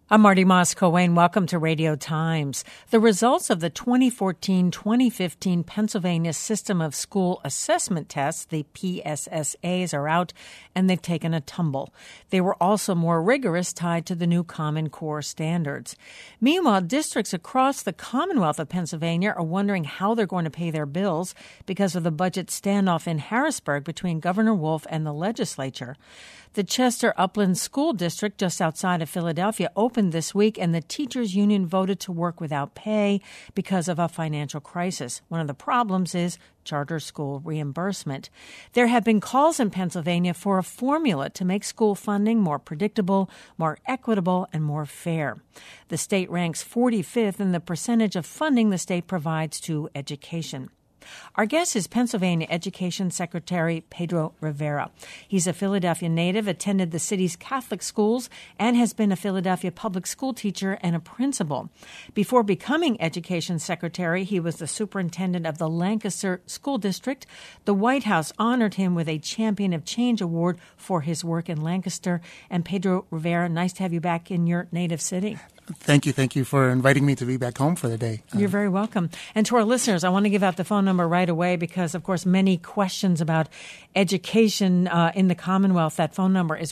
I'm Marty Moss-Coane. Welcome to Radio Times. The results of the 2014-2015 Pennsylvania System of School Assessment Tests, the PSSAs, are out, and they've taken a tumble. They were also more rigorous, tied to the new Common Core standards. Meanwhile, districts across the Commonwealth of Pennsylvania are wondering how they're going to pay their bills because of the budget standoff in Harrisburg between Governor Wolf and the legislature. The Chester Upland School District, just outside of Philadelphia, opened this week, and the teachers' union voted to work without pay because of a financial crisis. One of the problems is charter school reimbursement. There have been calls in Pennsylvania for a formula to make school funding more predictable, more equitable, and more fair. The state ranks 45th in the percentage of funding the state provides to education. Our guest is Pennsylvania Education Secretary Pedro Rivera. He's a Philadelphia native, attended the city's Catholic schools, and has been a Philadelphia public school teacher and a principal. Before becoming Education Secretary, he was the superintendent of the Lancaster School District. The White House honored him with a Champion of Change Award for his work in Lancaster. And Pedro Rivera, nice to have you back in your native city. Thank you for inviting me to be back home for the day. You're very welcome. And to our listeners, I want to give out the phone number right away because, of course, many questions about education in the Commonwealth. That phone number is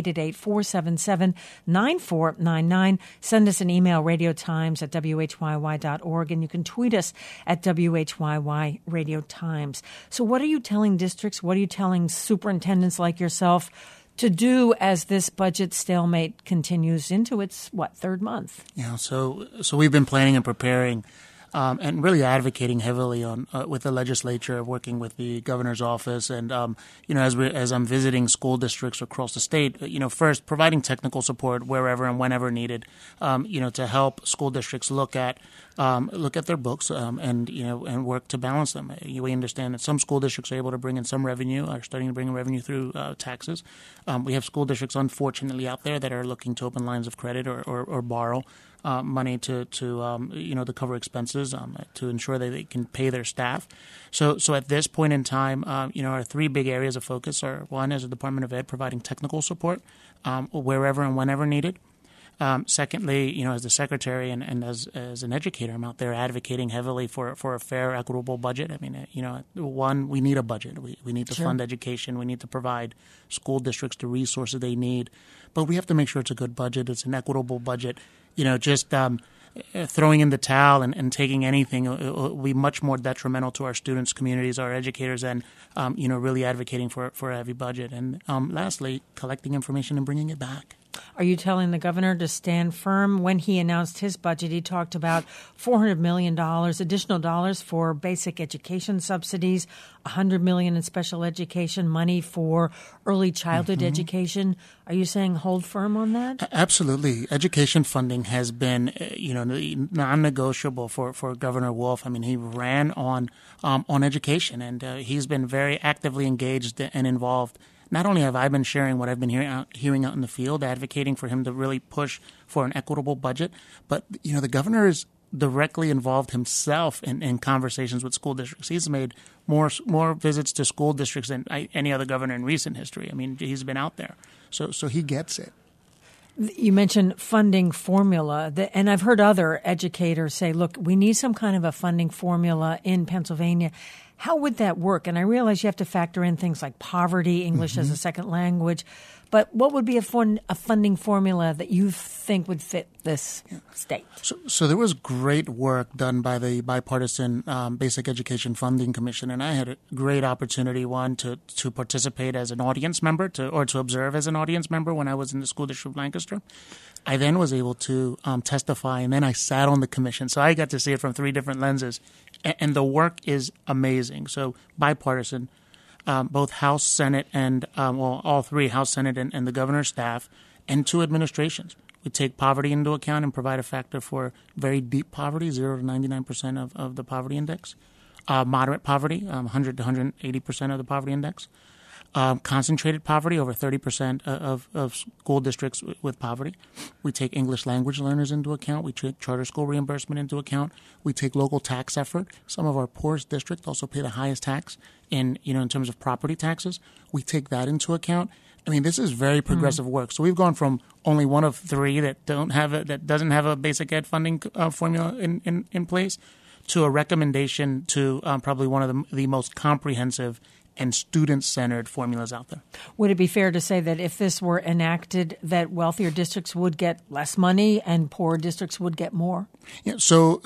1-888-477-9499. Send us an email, radiotimes@whyy.org, and you can tweet us at WHYY Radio Times. So what are you telling districts? What are you telling superintendents like yourself to do as this budget stalemate continues into its, third month? Yeah, so we've been planning and preparing and really advocating heavily on with the legislature, working with the governor's office, and as I'm visiting school districts across the state, first providing technical support wherever and whenever needed, to help school districts look at their books and work to balance them. We understand that some school districts are able to bring in some revenue, are starting to bring in revenue through taxes. We have school districts, unfortunately, out there that are looking to open lines of credit or borrow money to cover expenses, to ensure that they can pay their staff. So at this point in time, our three big areas of focus are: one is the Department of Ed providing technical support wherever and whenever needed. Secondly, as the secretary and as an educator, I'm out there advocating heavily for a fair, equitable budget. I mean, one, we need a budget. We need to fund education. We need to provide school districts the resources they need. But we have to make sure it's a good budget. It's an equitable budget. Throwing in the towel and taking anything will be much more detrimental to our students, communities, our educators, and really advocating for a heavy budget. And lastly, collecting information and bringing it back. Are you telling the governor to stand firm? When he announced his budget, he talked about $400 million, additional dollars for basic education subsidies, $100 million in special education, money for early childhood education. Are you saying hold firm on that? Absolutely. Education funding has been, non-negotiable for Governor Wolf. I mean, he ran on education, and he's been very actively engaged and involved. Not only have I been sharing what I've been hearing out in the field, advocating for him to really push for an equitable budget, but the governor is directly involved himself in conversations with school districts. He's made more visits to school districts than any other governor in recent history. I mean, he's been out there, so he gets it. You mentioned funding formula, and I've heard other educators say, look, we need some kind of a funding formula in Pennsylvania. How would that work? And I realize you have to factor in things like poverty, English as a second language, but what would be a funding formula that you think would fit this state? So there was great work done by the Bipartisan Basic Education Funding Commission, and I had a great opportunity, one, to participate as an audience member or to observe as an audience member when I was in the school district of Lancaster. I then was able to testify, and then I sat on the commission. So I got to see it from three different lenses, and the work is amazing. So bipartisan, both House, Senate, and all three, House, Senate, and the governor's staff, and two administrations. We take poverty into account and provide a factor for very deep poverty, 0 to 99% of the poverty index. Moderate poverty, 100 to 180% of the poverty index. Concentrated poverty, over 30% of school districts with poverty. We take English language learners into account. We take charter school reimbursement into account. We take local tax effort. Some of our poorest districts also pay the highest tax in terms of property taxes. We take that into account. I mean, this is very progressive work. So we've gone from only one of three that doesn't have a basic ed funding formula in place to a recommendation to probably one of the most comprehensive and student-centered formulas out there. Would it be fair to say that if this were enacted, that wealthier districts would get less money and poorer districts would get more? Yeah, so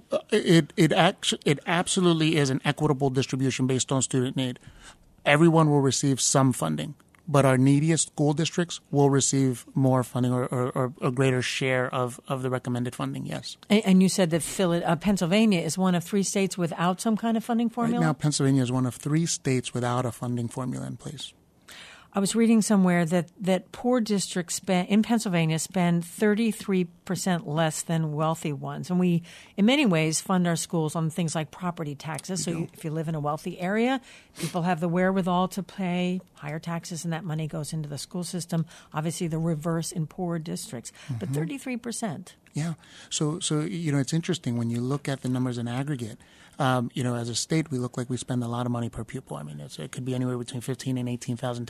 it absolutely is an equitable distribution based on student need. Everyone will receive some funding, but our neediest school districts will receive more funding or a greater share of the recommended funding, yes. And you said that Pennsylvania is one of three states without some kind of funding formula? Right now, Pennsylvania is one of three states without a funding formula in place. I was reading somewhere that poor districts in Pennsylvania spend 33% less than wealthy ones. And we, in many ways, fund our schools on things like property taxes. So if you live in a wealthy area, people have the wherewithal to pay higher taxes, and that money goes into the school system. Obviously, the reverse in poorer districts. But 33%. Yeah. So it's interesting when you look at the numbers in aggregate. As a state, we look like we spend a lot of money per pupil. I mean, it could be anywhere between $15,000 and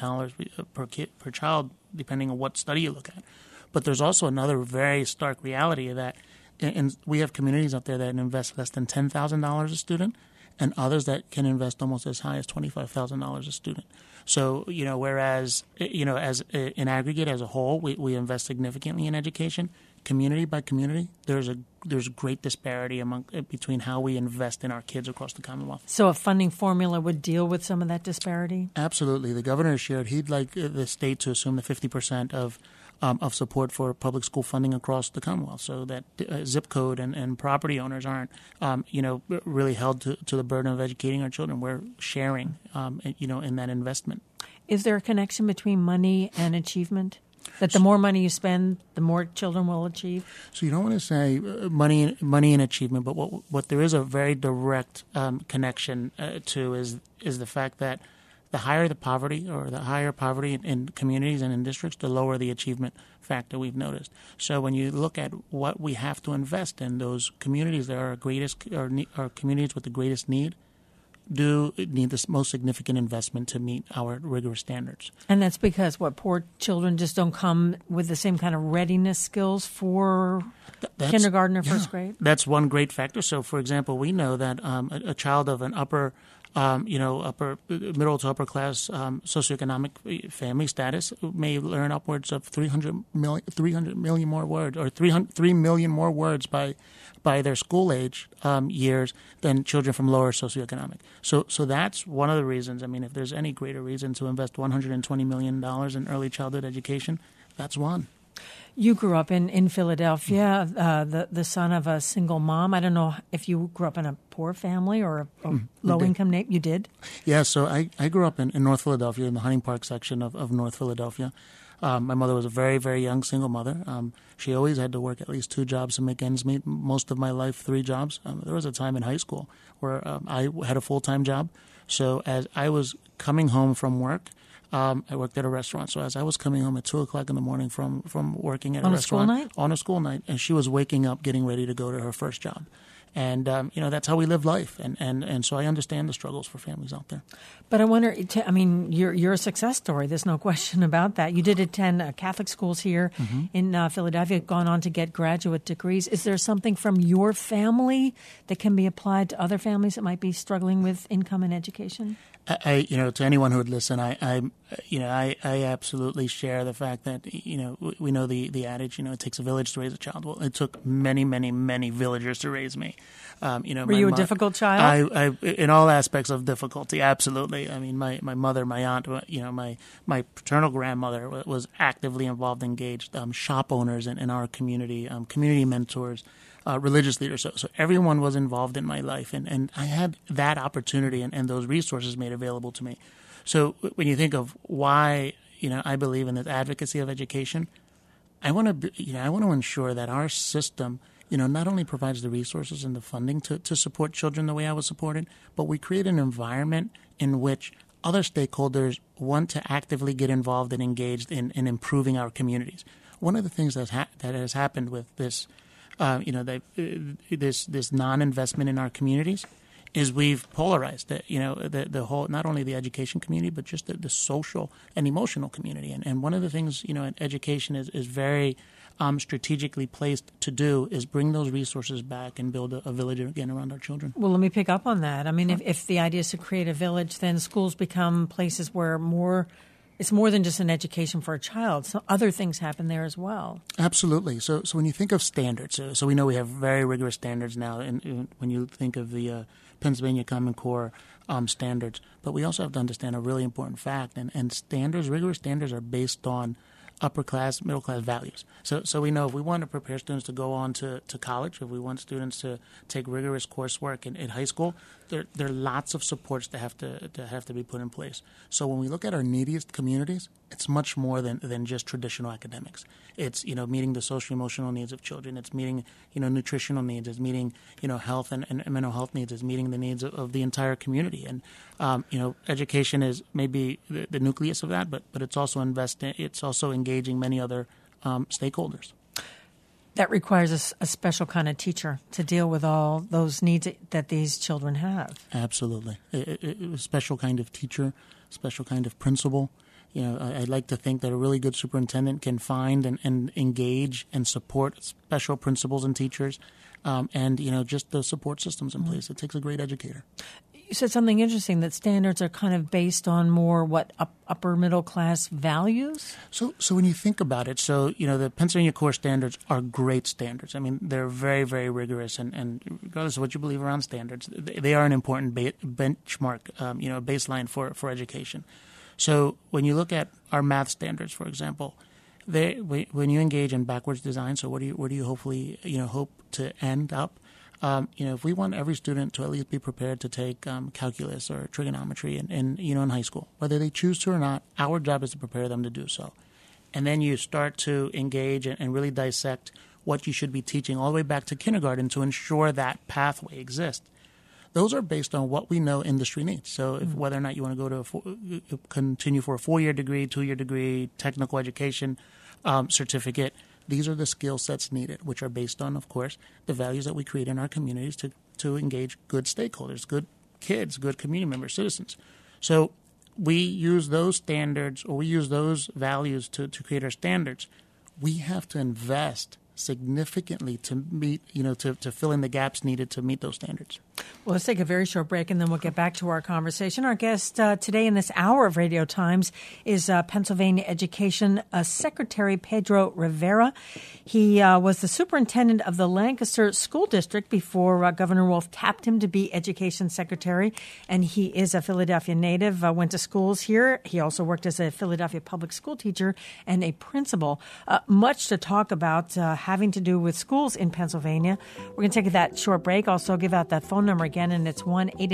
$18,000 per child, depending on what study you look at. But there's also another very stark reality that we have communities out there that invest less than $10,000 a student, and others that can invest almost as high as $25,000 a student. So, whereas, as in aggregate as a whole, we invest significantly in education. Community by community, there's a great disparity between how we invest in our kids across the Commonwealth. So a funding formula would deal with some of that disparity? Absolutely. The governor shared he'd like the state to assume the 50% of support for public school funding across the Commonwealth, so that zip code and property owners aren't, really held to the burden of educating our children. We're sharing, in that investment. Is there a connection between money and achievement? That the more money you spend, the more children will achieve? So you don't want to say money and achievement, but what there is a very direct connection to is the fact that the higher the poverty or the higher poverty in communities and in districts, the lower the achievement factor we've noticed. So when you look at what we have to invest in, those communities that are communities with the greatest need, do need the most significant investment to meet our rigorous standards. And that's because, poor children just don't come with the same kind of readiness skills for kindergarten or first grade? That's one great factor. So, for example, we know that a child of an upper middle to upper class socioeconomic family status may learn upwards of 300 million more words, or 3 million more words by their school age years than children from lower socioeconomic. So that's one of the reasons. I mean, if there's any greater reason to invest $120 million in early childhood education, that's one. You grew up in Philadelphia, the son of a single mom. I don't know if you grew up in a poor family or a low-income neighborhood. You did? Yeah, so I grew up in North Philadelphia, in the Hunting Park section of North Philadelphia. My mother was a very, very young single mother. She always had to work at least 2 jobs to make ends meet. Most of my life, 3 jobs. There was a time in high school where I had a full-time job. So as I was coming home from work, I worked at a restaurant. So as I was coming home at 2 o'clock in the morning from working at a restaurant on a school night, and she was waking up, getting ready to go to her first job. And, that's how we live life. And so I understand the struggles for families out there. But I wonder, you're a success story. There's no question about that. You did attend Catholic schools here in Philadelphia, gone on to get graduate degrees. Is there something from your family that can be applied to other families that might be struggling with income and education? To anyone who would listen, I absolutely share the fact that, we know the adage, it takes a village to raise a child. Well, it took many, many, many villagers to raise me. Were you a difficult child? I in all aspects of difficulty, absolutely. I mean, my mother, my aunt, my paternal grandmother was actively involved, engaged, shop owners in our community, community mentors, religious leaders. So everyone was involved in my life, and I had that opportunity and those resources made available to me. So when you think of why, I believe in the advocacy of education, I want to ensure that our system, not only provides the resources and the funding to support children the way I was supported, but we create an environment in which other stakeholders want to actively get involved and engaged in improving our communities. One of the things that has happened with this, this non-investment in our communities is we've polarized the whole, not only the education community, but just the social and emotional community. And one of the things, education is very strategically placed to do is bring those resources back and build a village again around our children. Well, let me pick up on that. I mean, if the idea is to create a village, then schools become places where it's more than just an education for a child. So other things happen there as well. Absolutely. So when you think of standards, so we know we have very rigorous standards now. And when you think of the Pennsylvania Common Core standards, but we also have to understand a really important fact. And rigorous standards are based on upper class, middle class values. So we know if we want to prepare students to go on to college, if we want students to take rigorous coursework in high school, there are lots of supports that have to be put in place. So when we look at our neediest communities, it's much more than just traditional academics. It's meeting the social emotional needs of children. It's meeting nutritional needs. It's meeting health and mental health needs. It's meeting the needs of the entire community. And education is maybe the nucleus of that, but it's also it's also engaging many other stakeholders. That requires a special kind of teacher to deal with all those needs that these children have. Absolutely. A special kind of teacher, special kind of principal. I'd like to think that a really good superintendent can find and engage and support special principals and teachers and just the support systems in place. It takes a great educator. You said something interesting, that standards are kind of based on more upper middle class values? So when you think about it, the Pennsylvania Core standards are great standards. I mean, they're very, very rigorous, and regardless of what you believe around standards, they are an important benchmark, baseline for education. So when you look at our math standards, for example, when you engage in backwards design, so where do you hopefully hope to end up? If we want every student to at least be prepared to take calculus or trigonometry in high school, whether they choose to or not, our job is to prepare them to do so. And then you start to engage and really dissect what you should be teaching all the way back to kindergarten to ensure that pathway exists. Those are based on what we know industry needs. So whether or not you want to go continue for a 4-year degree, 2-year degree, technical education certificate, these are the skill sets needed, which are based on, of course, the values that we create in our communities to engage good stakeholders, good kids, good community members, citizens. So we use those standards, or we use those values to create our standards. We have to invest significantly to meet, to fill in the gaps needed to meet those standards. Well, let's take a very short break, and then we'll get back to our conversation. Our guest today in this hour of Radio Times is Pennsylvania Education Secretary Pedro Rivera. He was the superintendent of the Lancaster School District before Governor Wolf tapped him to be Education Secretary, and he is a Philadelphia native, went to schools here. He also worked as a Philadelphia public school teacher and a principal. Much to talk about having to do with schools in Pennsylvania. We're going to take that short break. Also give out that phone number again, and it's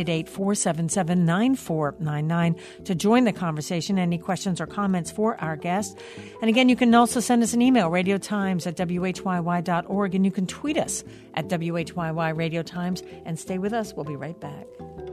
1-888-477-9499 to join the conversation. Any questions or comments for our guest. And again, you can also send us an email, radiotimes@whyy.org, and you can tweet us at WHYY Radio Times. And stay with us. We'll be right back.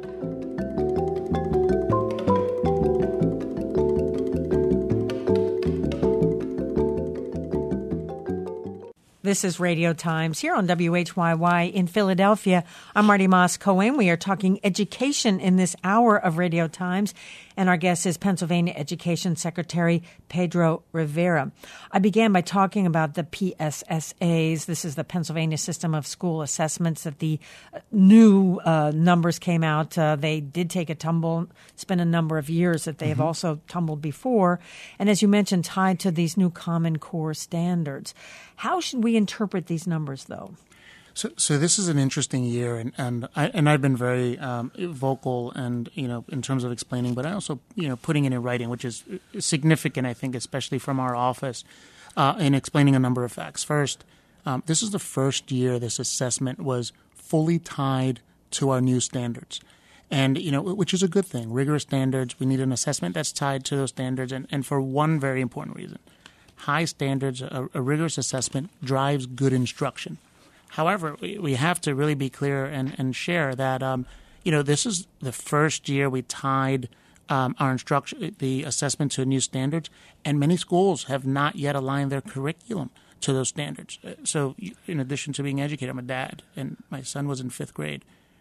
This is Radio Times here on WHYY in Philadelphia. I'm Marty Moss-Cohen. We are talking education in this hour of Radio Times, and our guest is Pennsylvania Education Secretary Pedro Rivera. I began by talking about the PSSAs. This is the Pennsylvania System of School Assessments that the new numbers came out. They did take a tumble. It's been a number of years that they have also tumbled before. And as you mentioned, tied to these new Common Core standards. How should we interpret these numbers, though? So this is an interesting year, and I've been very vocal and in terms of explaining, but I also putting it in writing, which is significant, I think, especially from our office, in explaining a number of facts. First, this is the first year this assessment was fully tied to our new standards, and which is a good thing. Rigorous standards. We need an assessment that's tied to those standards, and for one very important reason. High standards, a rigorous assessment drives good instruction. However, we have to really be clear and share that, this is the first year we tied our instruction, the assessment to new standards, and many schools have not yet aligned their curriculum to those standards. So in addition to being educated, I'm a dad, and my son was in 5th grade.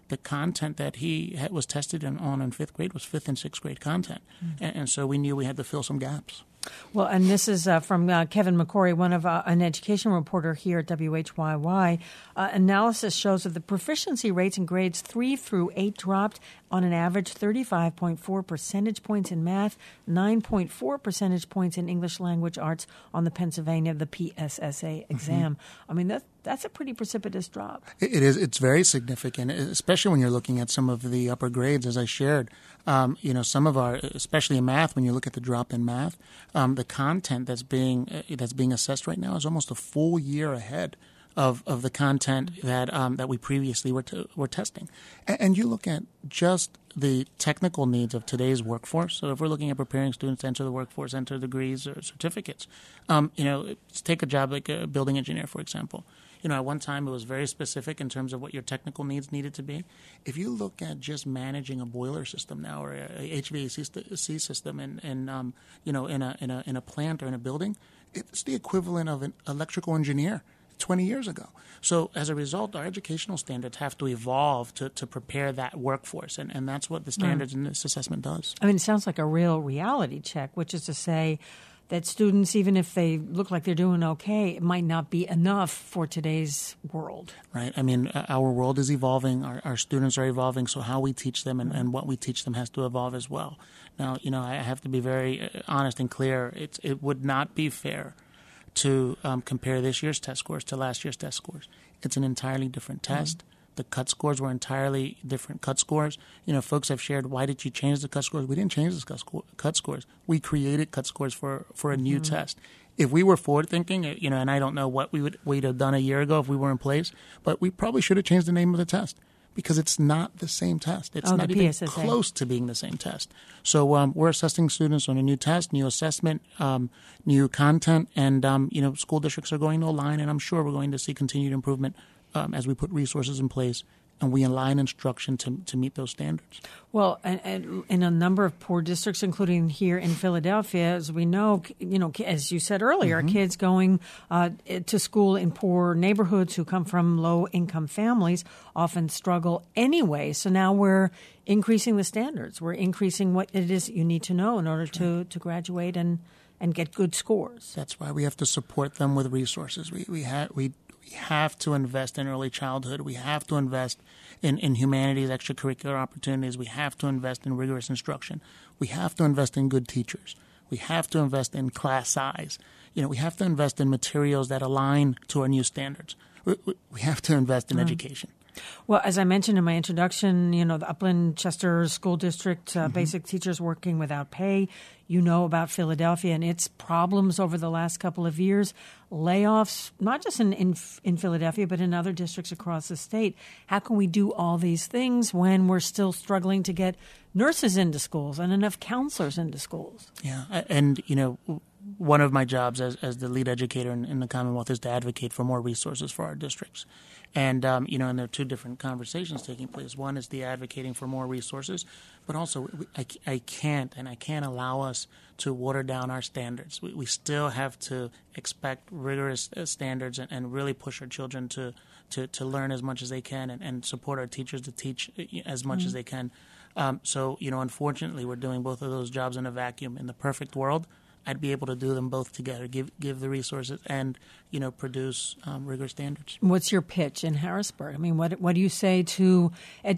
the content that he was tested on in fifth grade was fifth and sixth grade content. And so we knew we had to fill some gaps. Well, and this is from Kevin McCory, one of an education reporter here at WHYY. Analysis shows that the proficiency rates in grades 3 through 8 dropped on an average 35.4 percentage points in math, 9.4 percentage points in English language arts on the Pennsylvania, the PSSA exam. I mean, that's a pretty precipitous drop. It is. It's very significant, especially when you're looking at some of the upper grades, as I shared. Some of our, especially in math, when you look at the drop in math, the content that's being assessed right now is almost a full year ahead of the content that we previously were testing. And you look at just the technical needs of today's workforce. So if we're looking at preparing students to enter the workforce, enter degrees or certificates, let's take a job like a building engineer, for example. At one time it was very specific in terms of what your technical needs needed to be. If you look at just managing a boiler system now or a HVAC system in a plant or in a building, it's the equivalent of an electrical engineer 20 years ago. So as a result, our educational standards have to evolve to prepare that workforce, and that's what the standards in this assessment does. I mean, it sounds like a real reality check, which is to say that students, even if they look like they're doing okay, it might not be enough for today's world. Right. I mean, our world is evolving. Our students are evolving, so how we teach them and what we teach them has to evolve as well. Now, I have to be very honest and clear. It would not be fair to compare this year's test scores to last year's test scores. It's an entirely different test. The cut scores were entirely different cut scores. Folks have shared, why did you change the cut scores? We didn't change the cut scores. We created cut scores for a new test. If we were forward-thinking, and I don't know what we'd have done a year ago if we were in place, but we probably should have changed the name of the test because it's not the same test. It's not even close to being the same test. So we're assessing students on a new test, new assessment, new content, and school districts are going to align, and I'm sure we're going to see continued improvement as we put resources in place and we align instruction to meet those standards. Well, and in a number of poor districts, including here in Philadelphia, as we know, as you said earlier, kids going to school in poor neighborhoods who come from low-income families often struggle anyway. So now we're increasing the standards. We're increasing what it is you need to know in order to graduate and get good scores. That's why we have to support them with resources. We have to invest in early childhood. We have to invest in humanities, extracurricular opportunities. We have to invest in rigorous instruction. We have to invest in good teachers. We have to invest in class size. We have to invest in materials that align to our new standards. We have to invest in education. Well, as I mentioned in my introduction, the Upland Chester School District, basic teachers working without pay. You know about Philadelphia and its problems over the last couple of years. Layoffs, not just in Philadelphia, but in other districts across the state. How can we do all these things when we're still struggling to get nurses into schools and enough counselors into schools? Yeah, and, one of my jobs as the lead educator in the Commonwealth is to advocate for more resources for our districts. And, and there are two different conversations taking place. One is the advocating for more resources, but also I can't allow us to water down our standards. We still have to expect rigorous standards and really push our children to learn as much as they can and support our teachers to teach as much as they can. So, unfortunately, we're doing both of those jobs in a vacuum. In the perfect world, I'd be able to do them both together, give the resources and, produce rigorous standards. What's your pitch in Harrisburg? I mean, what do you say to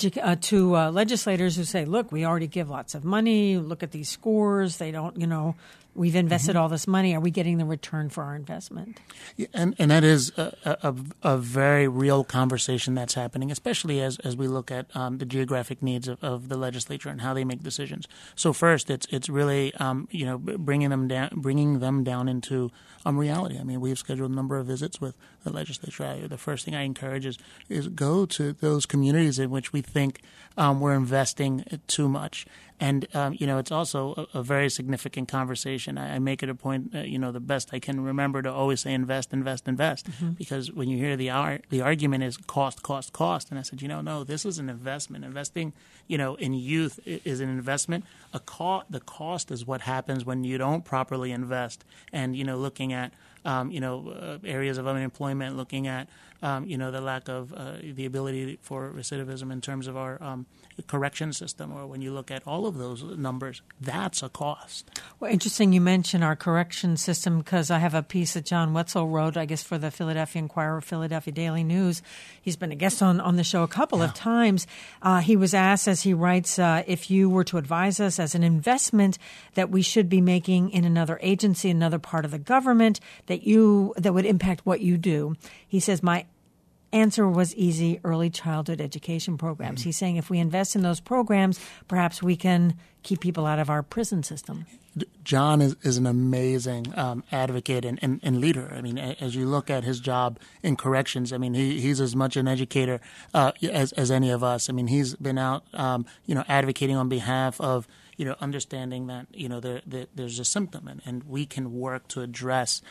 legislators who say, look, we already give lots of money, look at these scores, they don't, we've invested all this money, are we getting the return for our investment? Yeah, and that is a very real conversation that's happening, especially as we look at the geographic needs of the legislature and how they make decisions. So first, it's really bringing them down into reality. I mean, we've scheduled a number of visits with the legislature. The first thing I encourage is go to those communities in which we think we're investing too much. And, it's also a very significant conversation. I make it a point, the best I can remember to always say invest, invest, invest. Because when you hear the argument is cost, cost, cost. And I said, no, this is an investment. Investing, in youth is an investment. The cost is what happens when you don't properly invest. And, looking at areas of unemployment, looking at the lack of the ability for recidivism in terms of our correction system, or when you look at all of those numbers, that's a cost. Well, interesting you mention our correction system, because I have a piece that John Wetzel wrote, I guess, for the Philadelphia Inquirer, Philadelphia Daily News. He's been a guest on the show a couple of times. He was asked, as he writes, if you were to advise us as an investment that we should be making in another agency, another part of the government that would impact what you do. He says, my answer was easy: early childhood education programs. Mm-hmm. He's saying if we invest in those programs, perhaps we can keep people out of our prison system. John is an amazing advocate and leader. I mean, as you look at his job in corrections, I mean, he's as much an educator as any of us. I mean, he's been out, advocating on behalf of, understanding that, there's a symptom and we can work to address,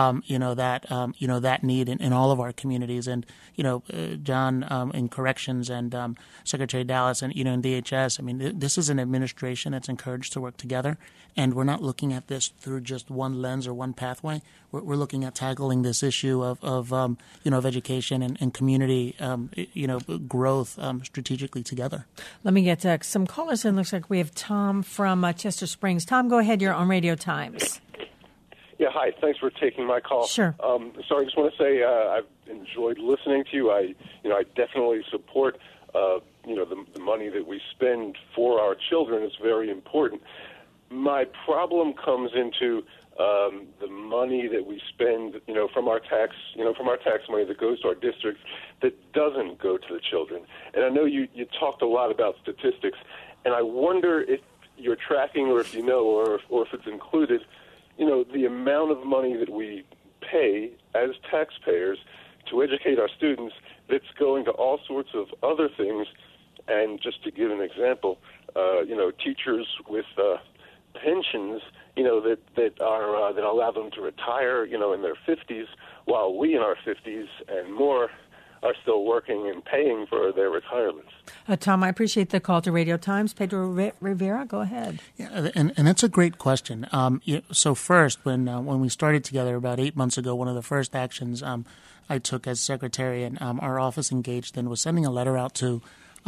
that need in all of our communities. And, John in corrections and Secretary Dallas and, in DHS, I mean, this is an administration that's encouraged to work together. And we're not looking at this through just one lens or one pathway. We're looking at tackling this issue of education and community, growth strategically together. Let me get some callers in. Looks like we have Tom from Chester Springs. Tom, go ahead. You're on Radio Times. Yeah, hi. Thanks for taking my call. Sure. I just want to say I've enjoyed listening to you. I definitely support, the money that we spend for our children is very important. My problem comes into the money that we spend, from our tax money that goes to our districts that doesn't go to the children. And I know you talked a lot about statistics, and I wonder if you're tracking, or if you know, or if it's included, the amount of money that we pay as taxpayers to educate our students that's going to all sorts of other things. And just to give an example, teachers with pensions, that allow them to retire, in their 50s, while we in our 50s and more are still working and paying for their retirements. Tom, I appreciate the call to Radio Times. Pedro Rivera, go ahead. Yeah, and that's a great question. So first, when we started together about 8 months ago, one of the first actions I took as secretary and our office engaged in was sending a letter out to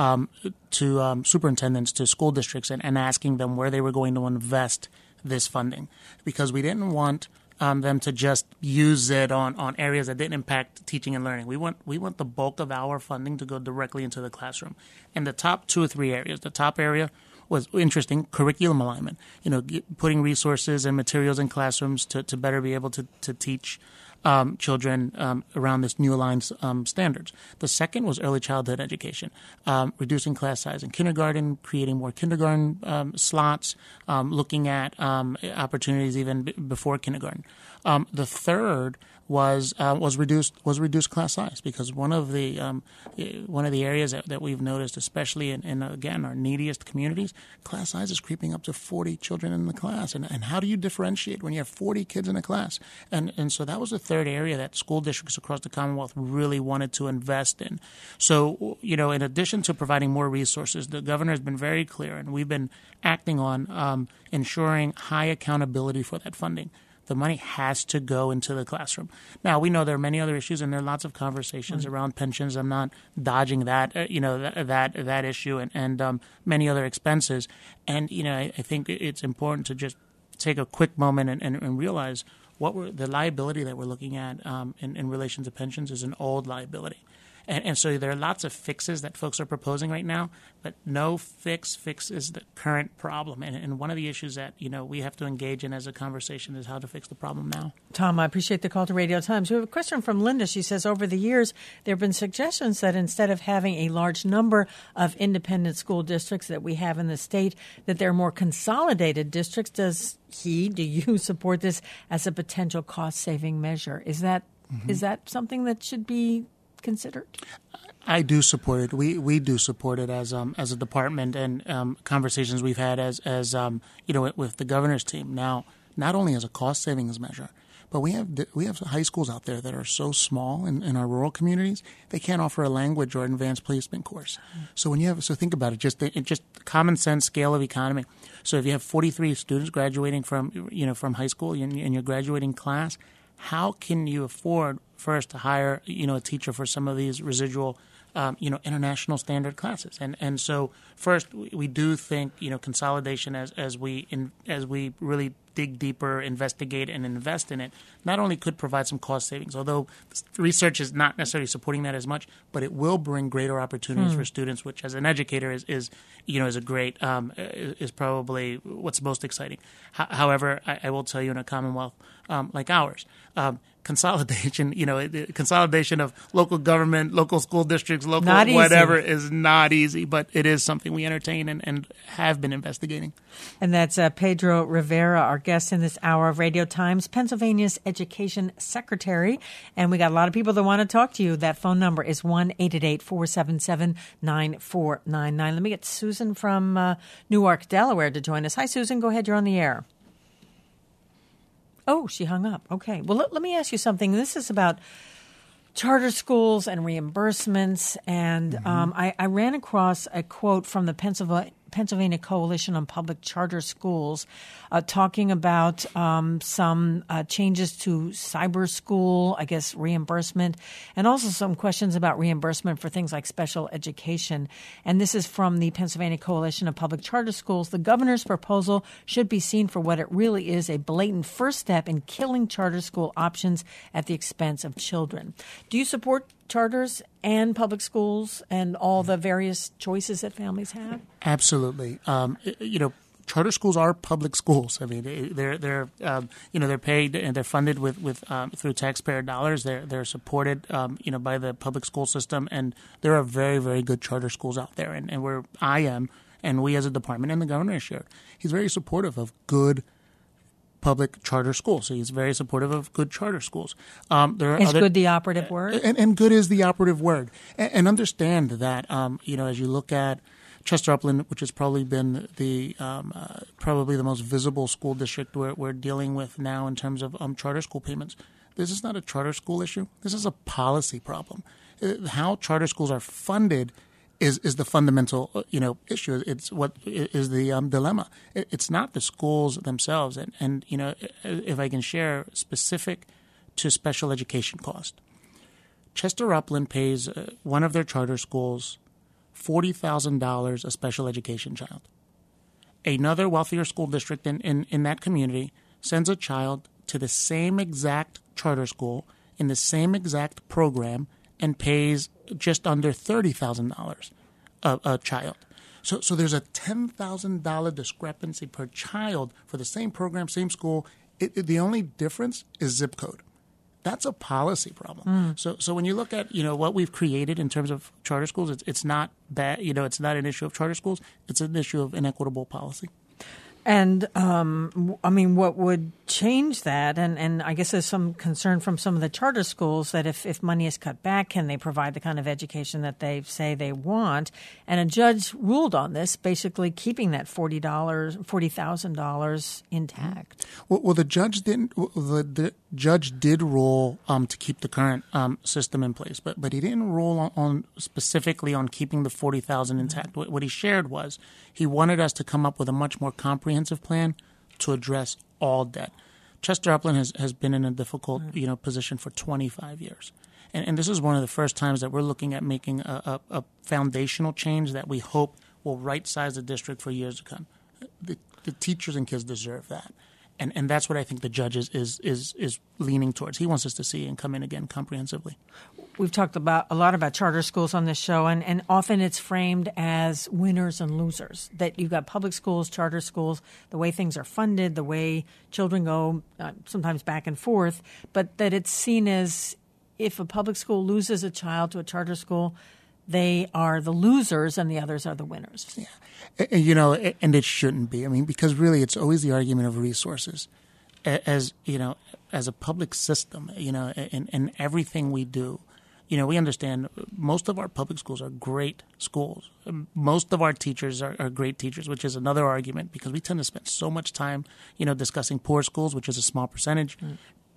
superintendents, to school districts, and asking them where they were going to invest this funding, because we didn't want them to just use it on areas that didn't impact teaching and learning. We want the bulk of our funding to go directly into the classroom. And the top 2 or 3 areas, the top area was interesting: curriculum alignment, putting resources and materials in classrooms to better be able to teach children around this new aligned standards. The second was early childhood education, reducing class size in kindergarten, creating more kindergarten slots, looking at opportunities even before kindergarten. The third was reduced class size, because one of the areas that we've noticed, especially in again our neediest communities, class size is creeping up to 40 children in the class, and how do you differentiate when you have 40 kids in a class? And so that was the third area that school districts across the Commonwealth really wanted to invest in. So in addition to providing more resources, the governor has been very clear, and we've been acting on ensuring high accountability for that funding. The money has to go into the classroom. Now, we know there are many other issues, and there are lots of conversations around pensions. I'm not dodging that, that issue and many other expenses. And, I think it's important to just take a quick moment and realize the liability that we're looking at in relation to pensions is an old liability. And so there are lots of fixes that folks are proposing right now, but no fix fixes the current problem. And one of the issues that, we have to engage in as a conversation is how to fix the problem now. Tom, I appreciate the call to Radio Times. We have a question from Linda. She says, over the years, there have been suggestions that instead of having a large number of independent school districts that we have in the state, that there are more consolidated districts. Do you support this as a potential cost-saving measure? Is that something that should be considered? I do support it. We do support it as a department, and conversations we've had as with the governor's team. Now, not only as a cost savings measure, but we have high schools out there that are so small in our rural communities they can't offer a language or advanced placement course. So think about it, just common sense scale of economy. So if you have 43 students graduating from high school in your graduating class, how can you afford first to hire, a teacher for some of these residual, international standard classes? And so first we do think, consolidation as we really dig deeper, investigate, and invest in it, not only could provide some cost savings, although research is not necessarily supporting that as much, but it will bring greater opportunities for students, which as an educator is a great, is probably what's most exciting. However, I will tell you, in a commonwealth like ours, consolidation, consolidation of local government, local school districts, local whatever is not easy, but it is something we entertain and have been investigating. And that's Pedro Rivera, our guest in this hour of Radio Times, Pennsylvania's Education Secretary. And we got a lot of people that want to talk to you. That phone number is 1-888-477-9499. Let me get Susan from Newark, Delaware to join us. Hi, Susan. Go ahead. You're on the air. Oh, she hung up. Okay. Well, let me ask you something. This is about charter schools and reimbursements. And I ran across a quote from the Pennsylvania Coalition on Public Charter Schools talking about some changes to cyber school, I guess, reimbursement, and also some questions about reimbursement for things like special education. And this is from the Pennsylvania Coalition of Public Charter Schools. The governor's proposal should be seen for what it really is, a blatant first step in killing charter school options at the expense of children. Do you support charters and public schools and all the various choices that families have? Absolutely. Charter schools are public schools. I mean, they're paid and they're funded with through taxpayer dollars. They're supported, by the public school system, and there are very, very good charter schools out there. And where I am, and we as a department, and the governor is shared, he's very supportive of good public charter schools. So he's very supportive of good charter schools. Is good the operative word? And good is the operative word. And understand that, as you look at Chester Upland, which has probably been the most visible school district we're dealing with now in terms of charter school payments, this is not a charter school issue. This is a policy problem. How charter schools are funded is the fundamental issue. It's what is the dilemma. It's not the schools themselves. And if I can share specific to special education cost, Chester Upland pays one of their charter schools $40,000 a special education child. Another wealthier school district in that community sends a child to the same exact charter school in the same exact program and pays just under $30,000 a child. So there's a $10,000 discrepancy per child for the same program, same school. The only difference is zip code. That's a policy problem. So when you look at what we've created in terms of charter schools, it's not bad. It's not an issue of charter schools. It's an issue of inequitable policy. And, what would change that? And I guess there's some concern from some of the charter schools that if money is cut back, can they provide the kind of education that they say they want? And a judge ruled on this, basically keeping that $40,000 intact. Well, the judge didn't. The judge did rule to keep the current system in place, but he didn't rule on specifically on keeping the $40,000 intact. What he shared was he wanted us to come up with a much more comprehensive plan to address all debt. Chester Upland has been in a difficult position for 25 years. And this is one of the first times that we're looking at making a foundational change that we hope will right-size the district for years to come. The teachers and kids deserve that. And that's what I think the judge is leaning towards. He wants us to see and come in again comprehensively. We've talked a lot about charter schools on this show, and often it's framed as winners and losers, that you've got public schools, charter schools, the way things are funded, the way children go sometimes back and forth, but that it's seen as if a public school loses a child to a charter school, they are the losers and the others are the winners. Yeah. And it shouldn't be. I mean, because really it's always the argument of resources. As a public system, in everything we do, we understand most of our public schools are great schools. Most of our teachers are great teachers, which is another argument because we tend to spend so much time, discussing poor schools, which is a small percentage,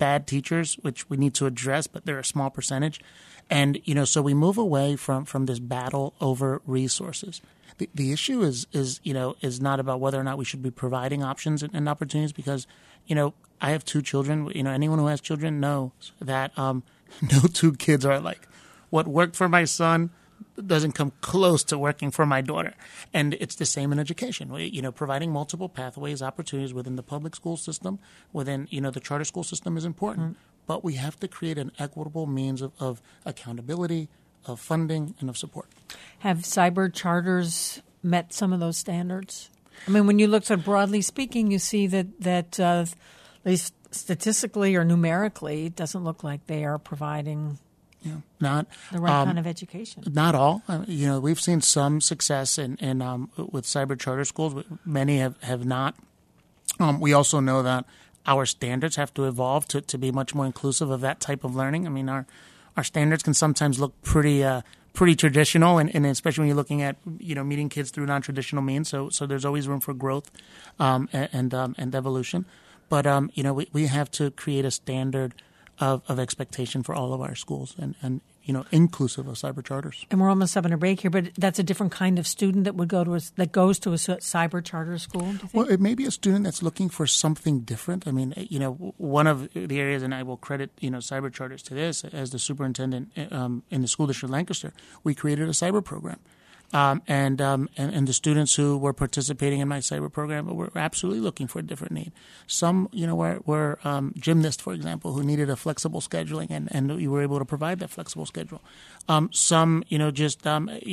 bad teachers, which we need to address, but they're a small percentage. And, so we move away from this battle over resources. The issue is not about whether or not we should be providing options and opportunities, because, I have 2 children. Anyone who has children knows that no 2 kids are alike. What worked for my son doesn't come close to working for my daughter. And it's the same in education. Providing multiple pathways, opportunities within the public school system, within, the charter school system is important. Mm-hmm. But we have to create an equitable means of accountability, of funding, and of support. Have cyber charters met some of those standards? I mean, when you look at broadly speaking, you see that at least statistically or numerically, it doesn't look like they are providing not the right kind of education. Not all. We've seen some success in with cyber charter schools. Many have not. We also know that our standards have to evolve to be much more inclusive of that type of learning. I mean, our standards can sometimes look pretty traditional, and especially when you're looking at meeting kids through non-traditional means. So there's always room for growth and evolution. But we have to create a standard of expectation for all of our schools and inclusive of cyber charters. And we're almost having a break here, but that's a different kind of student that goes to a cyber charter school, do you think? Well, it may be a student that's looking for something different. I mean, one of the areas, and I will credit, cyber charters to this, as the superintendent in the school district of Lancaster, we created a cyber program. And the students who were participating in my cyber program were absolutely looking for a different need. Some, were gymnasts, for example, who needed a flexible scheduling, and we were able to provide that flexible schedule. Some, just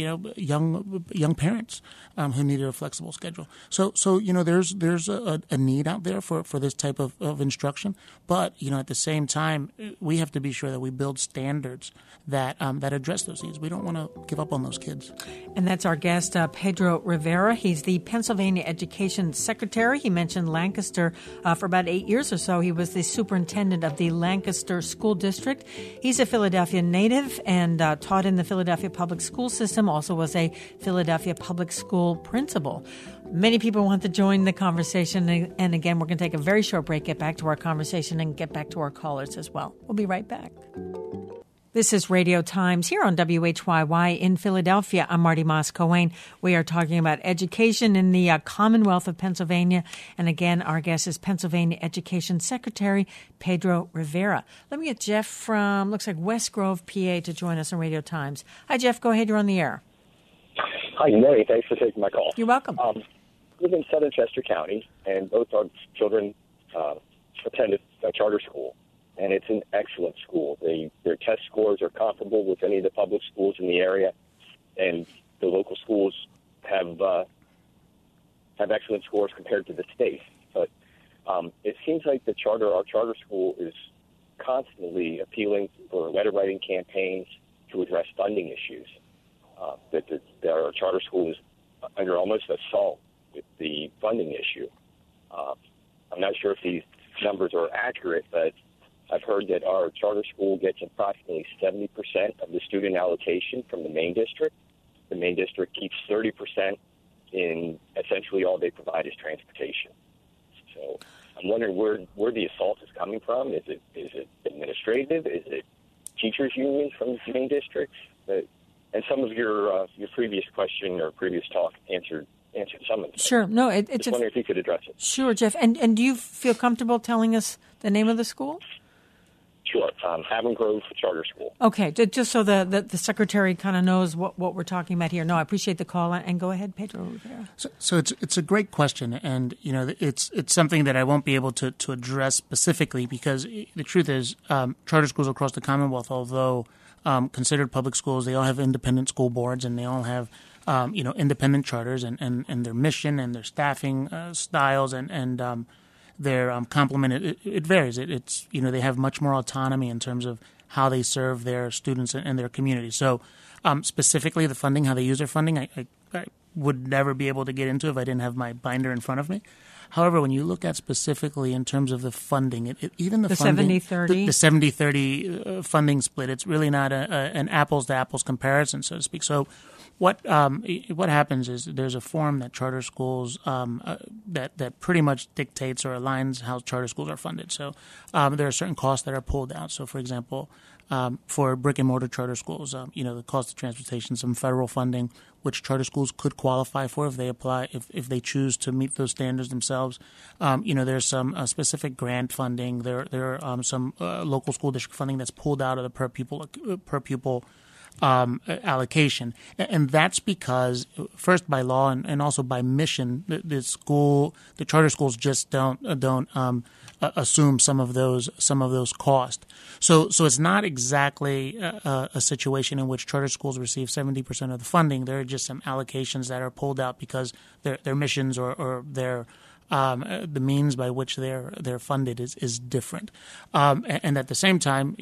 young parents who needed a flexible schedule. So there's a need out there for this type of instruction. But at the same time, we have to be sure that we build standards that address those needs. We don't want to give up on those kids. And that's our guest, Pedro Rivera. He's the Pennsylvania Education Secretary. He mentioned Lancaster for about 8 years or so. He was the superintendent of the Lancaster School District. He's a Philadelphia native and taught in the Philadelphia public school system, also was a Philadelphia public school principal. Many people want to join the conversation. And again, we're going to take a very short break, get back to our conversation, and get back to our callers as well. We'll be right back. This is Radio Times here on WHYY in Philadelphia. I'm Marty Moss-Coane. We are talking about education in the Commonwealth of Pennsylvania. And again, our guest is Pennsylvania Education Secretary Pedro Rivera. Let me get Jeff from, looks like West Grove, PA, to join us on Radio Times. Hi, Jeff. Go ahead. You're on the air. Hi, good morning. Thanks for taking my call. You're welcome. I live in Southern Chester County, and both our children attended a charter school. And it's an excellent school. Their test scores are comparable with any of the public schools in the area, and the local schools have excellent scores compared to the state. But it seems like our charter school is constantly appealing for letter writing campaigns to address funding issues. Our charter school is under almost assault with the funding issue. I'm not sure if these numbers are accurate, but I've heard that our charter school gets approximately 70% of the student allocation from the main district. The main district keeps 30%, in essentially all they provide is transportation. So I'm wondering where the assault is coming from. Is it administrative? Is it teachers' unions from the main districts? And some of your previous question or previous talk answered some of it. Sure. No, it's just wondering if you could address it. Sure, Jeff. And do you feel comfortable telling us the name of the school? Sure. Haven Grove Charter School. Okay, just so the secretary kind of knows what we're talking about here. No, I appreciate the call, and go ahead, Pedro Rivera. So it's a great question, and it's something that I won't be able to address specifically, because the truth is charter schools across the Commonwealth, although considered public schools, they all have independent school boards, and they all have independent charters, and their mission and their staffing styles and their complement, it varies. It's they have much more autonomy in terms of how they serve their students and their community. So specifically the funding, how they use their funding, I would never be able to get into if I didn't have my binder in front of me. However, when you look at specifically in terms of the funding, even the funding, 70-30? The 70-30 funding split, it's really not an apples-to-apples comparison, so to speak. So what happens is there's a form that charter schools that pretty much dictates or aligns how charter schools are funded. So there are certain costs that are pulled out. So, for example, for brick and mortar charter schools, the cost of transportation, some federal funding, which charter schools could qualify for if they apply, if they choose to meet those standards themselves. There's some specific grant funding. There are some local school district funding that's pulled out of the per pupil allocation, and that's because first by law and also by mission, the charter schools just don't assume some of those costs. So it's not exactly a situation in which charter schools receive 70% of the funding. There are just some allocations that are pulled out because their missions or their the means by which they're funded is different, and at the same time,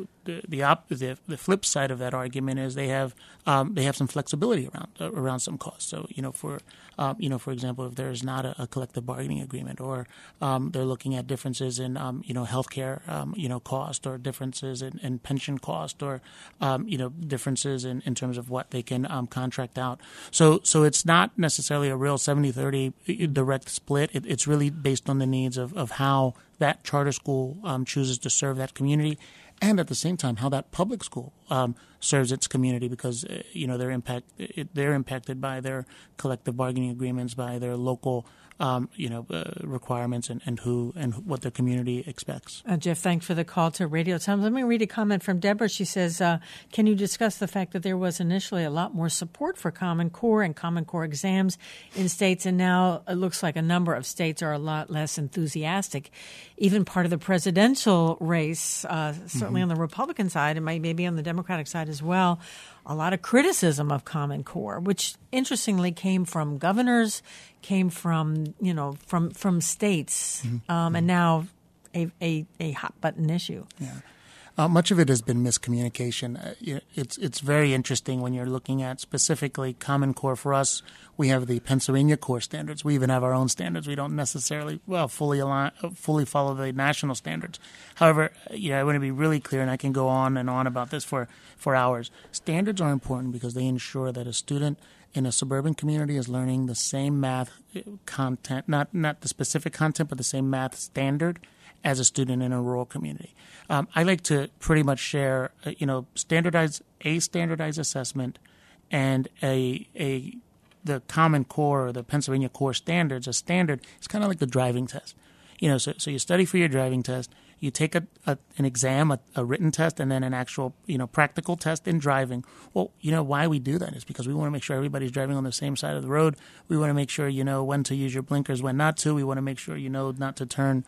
the flip side of that argument is they have some flexibility around some costs. So for example, if there's not a collective bargaining agreement, or they're looking at differences in healthcare cost, or differences in pension cost, or differences in terms of what they can contract out. So it's not necessarily a real 70-30 direct split. It's really based on the needs of how that charter school chooses to serve that community, and at the same time how that public school serves its community, because they're impacted by their collective bargaining agreements, by their local requirements, and what their community expects. Jeff, thanks for the call to Radio Times. Let me read a comment from Deborah. She says, can you discuss the fact that there was initially a lot more support for Common Core and Common Core exams in states, and now it looks like a number of states are a lot less enthusiastic. Even part of the presidential race, certainly on the Republican side and maybe on the Democratic side as well, a lot of criticism of Common Core, which interestingly came from governors, came from states, and now a hot button issue. Yeah. Much of it has been miscommunication. It's very interesting when you're looking at specifically Common Core. For us, we have the Pennsylvania core standards. We even have our own standards. We don't necessarily fully follow the national standards. However, I want to be really clear, and I can go on and on about this for hours. Standards are important because they ensure that a student in a suburban community is learning the same math content, not the specific content, but the same math standard as a student in a rural community. I like to pretty much share, standardized assessment and the Common Core or the Pennsylvania Core standards. A standard is kind of like the driving test. So you study for your driving test. You take an exam, a written test, and then an actual, practical test in driving. Well, why we do that is because we want to make sure everybody's driving on the same side of the road. We want to make sure you know when to use your blinkers, when not to. We want to make sure you know not to turn,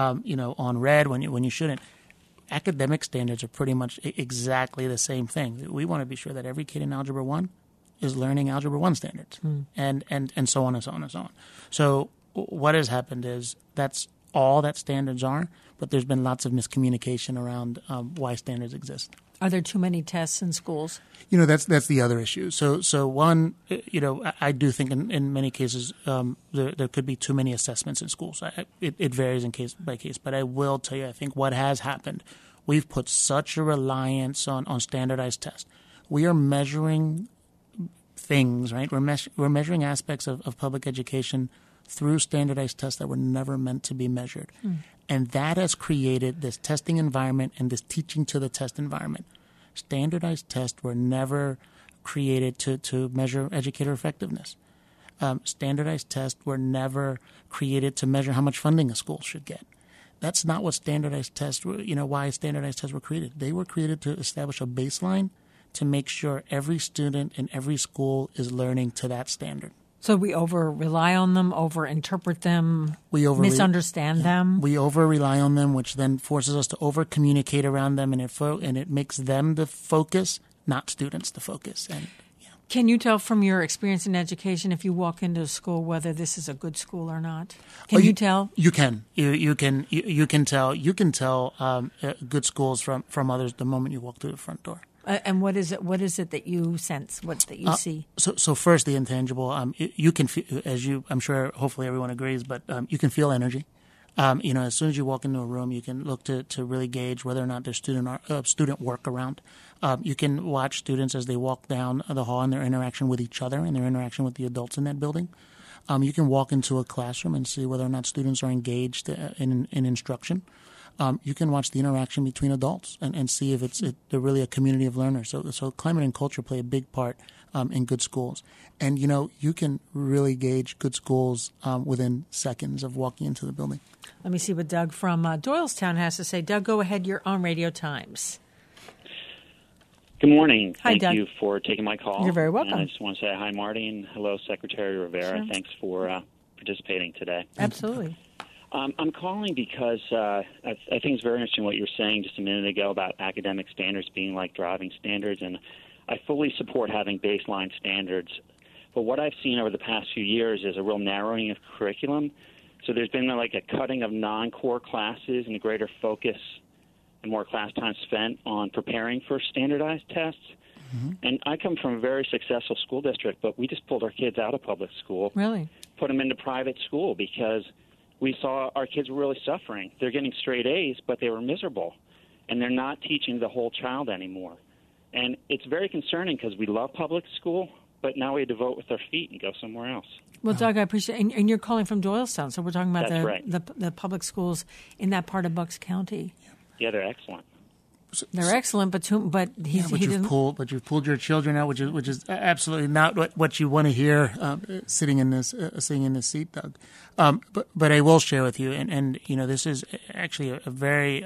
on red when you shouldn't. Academic standards are pretty much exactly the same thing. We want to be sure that every kid in Algebra 1 is learning Algebra 1 standards, and so on and so on and so on. So what has happened is that's all that standards are, but there's been lots of miscommunication around why standards exist. Are there too many tests in schools? That's the other issue. So one, I do think in many cases there could be too many assessments in schools. It varies in case by case, but I will tell you, I think what has happened, we've put such a reliance on standardized tests. We are measuring things, right? We're measuring aspects of public education through standardized tests that were never meant to be measured. And that has created this testing environment and this teaching to the test environment. Standardized tests were never created to measure educator effectiveness. Standardized tests were never created to measure how much funding a school should get. That's not what standardized tests were, why standardized tests were created. They were created to establish a baseline to make sure every student in every school is learning to that standard. So we over-rely on them, over-interpret them, misunderstand them? We over-rely on them, which then forces us to over-communicate around them, and it makes them the focus, not students the focus. And Can you tell from your experience in education if you walk into a school whether this is a good school or not? Can you tell? You can. You can tell. You can tell good schools from others the moment you walk through the front door. And what is it? What is it that you sense? What that you see? So first, the intangible. You can feel, I'm sure, hopefully everyone agrees, but you can feel energy. As soon as you walk into a room, you can look to really gauge whether or not there's student work around. You can watch students as they walk down the hall and their interaction with each other and their interaction with the adults in that building. You can walk into a classroom and see whether or not students are engaged in instruction. You can watch the interaction between adults and see if they're really a community of learners. So climate and culture play a big part in good schools. And, you can really gauge good schools within seconds of walking into the building. Let me see what Doug from Doylestown has to say. Doug, go ahead. You're on Radio Times. Good morning. Hi, Thank Doug. you for taking my call. You're very welcome. And I just want to say hi, Marty, and hello, Secretary Rivera. Sure. Thanks for participating today. Absolutely. I'm calling because I think it's very interesting what you were saying just a minute ago about academic standards being like driving standards, and I fully support having baseline standards. But what I've seen over the past few years is a real narrowing of curriculum. So there's been like a cutting of non-core classes and a greater focus and more class time spent on preparing for standardized tests. Mm-hmm. And I come from a very successful school district, but we just pulled our kids out of public school. Really? Put them into private school because we saw our kids were really suffering. They're getting straight A's, but they were miserable. And they're not teaching the whole child anymore. And it's very concerning because we love public school, but now we have to vote with our feet and go somewhere else. Well, Doug, I appreciate it. And you're calling from Doylestown, so we're talking about That's right. the public schools in that part of Bucks County. Yeah, they're excellent. They're excellent, but you've pulled your children out, which is absolutely not what you want to hear sitting in this seat, Doug. But I will share with you, and this is actually a very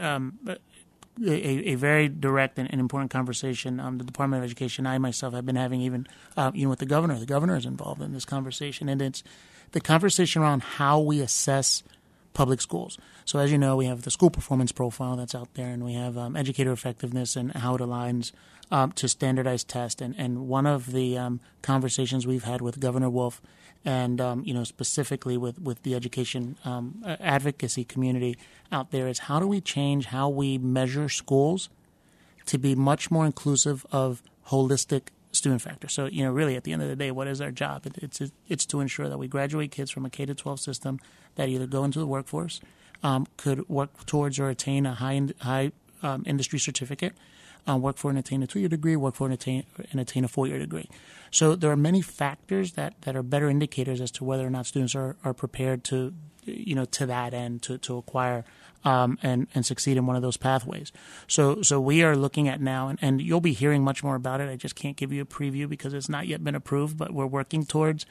a very direct and important conversation. The Department of Education, I myself have been having even with the governor. The governor is involved in this conversation, and it's the conversation around how we assess public schools. So as you know, we have the school performance profile that's out there, and we have educator effectiveness and how it aligns to standardized tests. And one of the conversations we've had with Governor Wolf and, specifically with the education advocacy community out there is how do we change how we measure schools to be much more inclusive of holistic student factor. So, really at the end of the day, what is our job? It's to ensure that we graduate kids from a K-12 system that either go into the workforce, could work towards or attain a high industry certificate, work for and attain a 2-year degree, work for and attain a 4-year degree. So there are many factors that are better indicators as to whether or not students are prepared to, to that end, to acquire and succeed in one of those pathways. So we are looking at now, and you'll be hearing much more about it. I just can't give you a preview because it's not yet been approved, but we're working towards,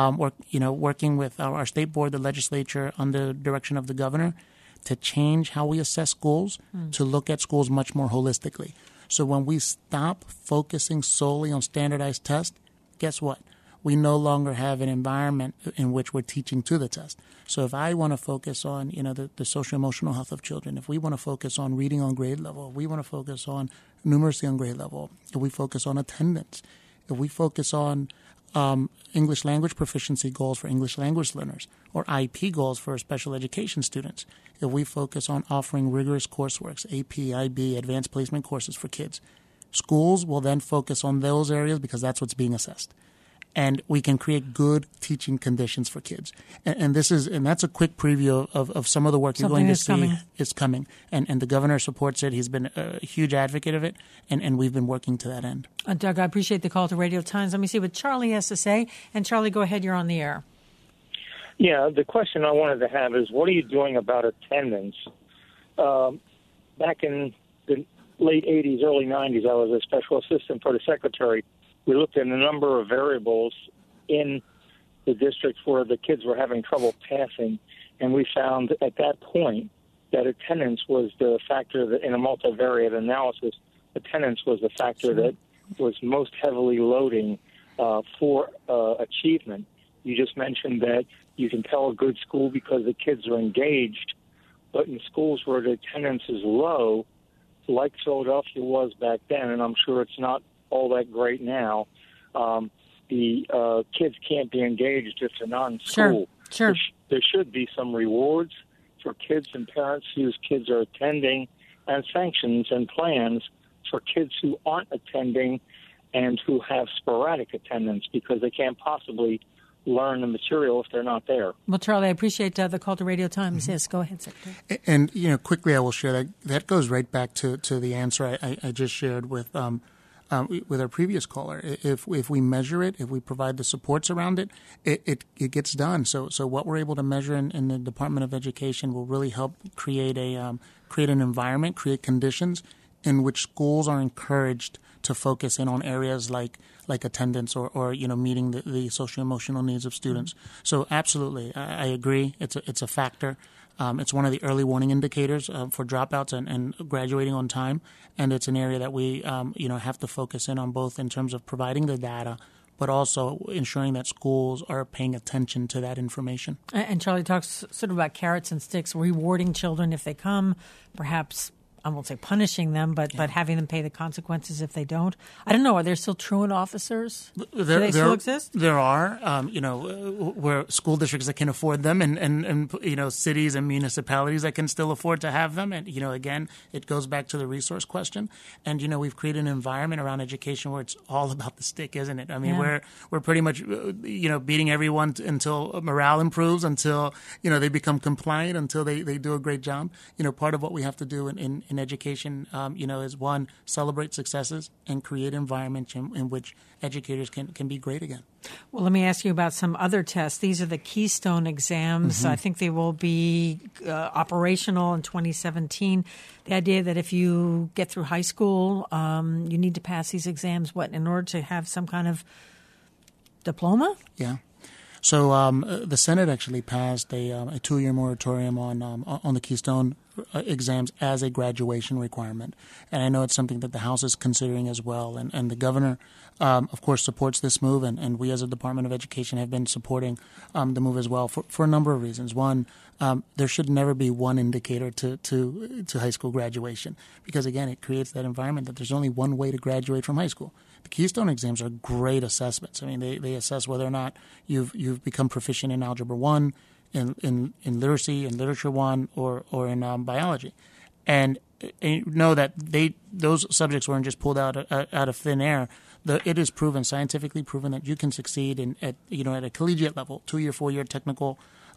working with our state board, the legislature, under the direction of the governor, to change how we assess schools, to look at schools much more holistically. So when we stop focusing solely on standardized tests, guess what? We no longer have an environment in which we're teaching to the test. So if I want to focus on, the social-emotional health of children, if we want to focus on reading on grade level, if we want to focus on numeracy on grade level, if we focus on attendance, if we focus on English language proficiency goals for English language learners, or IP goals for special education students, if we focus on offering rigorous coursework, AP, IB, advanced placement courses for kids, schools will then focus on those areas because that's what's being assessed. And we can create good teaching conditions for kids. And that's a quick preview of some of the work you're going to see is coming. And the governor supports it. He's been a huge advocate of it, and we've been working to that end. Doug, I appreciate the call to Radio Times. Let me see what Charlie has to say. And Charlie, go ahead. You're on the air. Yeah, the question I wanted to have is, what are you doing about attendance? Back in the late 80s, early 90s, I was a special assistant for the secretary. We looked at a number of variables in the districts where the kids were having trouble passing, and we found at that point that attendance was the factor that, in a multivariate analysis, attendance was the factor that was most heavily loading for achievement. You just mentioned that you can tell a good school because the kids are engaged, but in schools where the attendance is low, like Philadelphia was back then, and I'm sure it's not all that great now, the kids can't be engaged if they're not in school. Sure. There should be some rewards for kids and parents whose kids are attending, and sanctions and plans for kids who aren't attending and who have sporadic attendance, because they can't possibly learn the material if they're not there. Well, Charlie, I appreciate the call to Radio Times. Yes, go ahead, Secretary. And, quickly I will share that goes right back to the answer I just shared with our previous caller. If we measure it, if we provide the supports around it, it gets done. So what we're able to measure in the Department of Education will really help create an environment, create conditions in which schools are encouraged to focus in on areas like attendance or meeting the socio-emotional needs of students. So absolutely, I agree. It's a factor. It's one of the early warning indicators for dropouts and graduating on time, and it's an area that we have to focus in on, both in terms of providing the data, but also ensuring that schools are paying attention to that information. And Charlie talks sort of about carrots and sticks, rewarding children if they come, perhaps I won't say punishing them, but having them pay the consequences if they don't. I don't know. Are there still truant officers? Do they still exist? There are, where school districts that can afford them and cities and municipalities that can still afford to have them. And, again, it goes back to the resource question. And, we've created an environment around education where it's all about the stick, isn't it? I mean, we're pretty much, beating everyone until morale improves, until, they become compliant, until they do a great job. Part of what we have to do in education, is one, celebrate successes and create environments in which educators can be great again. Well, let me ask you about some other tests. These are the Keystone exams. Mm-hmm. I think they will be operational in 2017. The idea that if you get through high school, you need to pass these exams, in order to have some kind of diploma? Yeah. So the Senate actually passed a 2-year moratorium on the Keystone exams as a graduation requirement. And I know it's something that the House is considering as well. And the governor, of course, supports this move. And we as a Department of Education have been supporting the move as well for a number of reasons. One, there should never be one indicator to high school graduation because, again, it creates that environment that there's only one way to graduate from high school. The Keystone exams are great assessments. I mean, they assess whether or not you've become proficient in Algebra 1, in literacy, in Literature 1, or in biology. And you know that those subjects weren't just pulled out of thin air. It is proven, scientifically proven, that you can succeed at a collegiate level, 2-year, 4-year technical,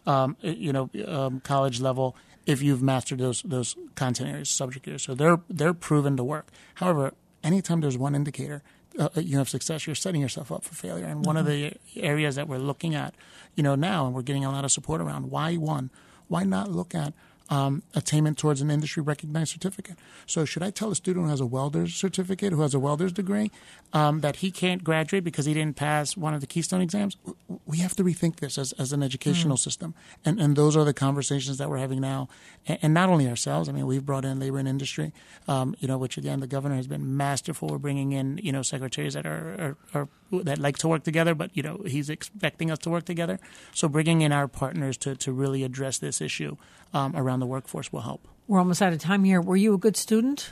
college level, if you've mastered those content areas, subject areas. So they're proven to work. However, anytime there's one indicator you have success, you're setting yourself up for failure. And one of the areas that we're looking at, now, and we're getting a lot of support around, why not look at attainment towards an industry-recognized certificate? So should I tell a student who has a welder's certificate, who has a welder's degree, that he can't graduate because he didn't pass one of the Keystone exams? We have to rethink this as an educational system. And those are the conversations that we're having now. And not only ourselves. I mean, we've brought in labor and industry, which, again, the governor has been masterful. We're bringing in, secretaries that are that like to work together, but, he's expecting us to work together. So bringing in our partners to really address this issue around the workforce will help. We're almost out of time here. Were you a good student?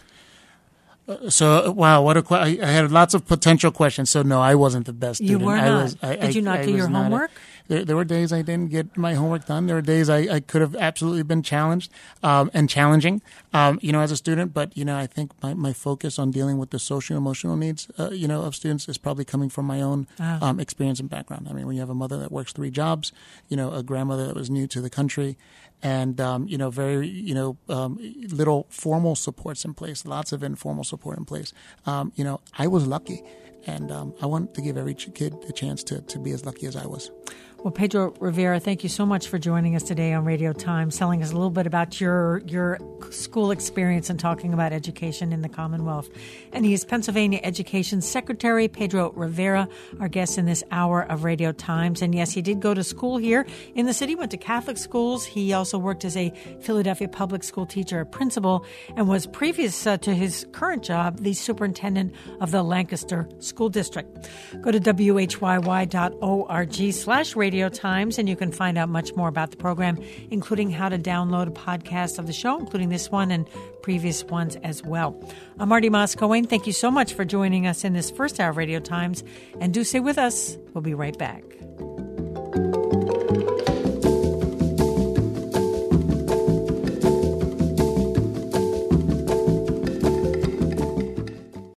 Wow, I had lots of potential questions. So no, I wasn't the best student. You were not. Did you not do your homework? There were days I didn't get my homework done. There were days I could have absolutely been challenged and challenging, as a student. But, I think my focus on dealing with the socio-emotional needs, of students is probably coming from my own experience and background. I mean, when you have a mother that works 3 jobs, a grandmother that was new to the country, and, very, little formal supports in place, lots of informal support in place. I was lucky. And I want to give every kid a chance to be as lucky as I was. Well, Pedro Rivera, thank you so much for joining us today on Radio Times, telling us a little bit about your school experience and talking about education in the Commonwealth. And he is Pennsylvania Education Secretary Pedro Rivera, our guest in this hour of Radio Times. And yes, he did go to school here in the city, went to Catholic schools. He also worked as a Philadelphia public school teacher, a principal, and was previous to his current job, the superintendent of the Lancaster School District. Go to whyy.org/Radio Times, and you can find out much more about the program, including how to download a podcast of the show, including this one and previous ones as well. I'm Marty Moss-Cohen. Thank you so much for joining us in this first hour of Radio Times, and do stay with us. We'll be right back.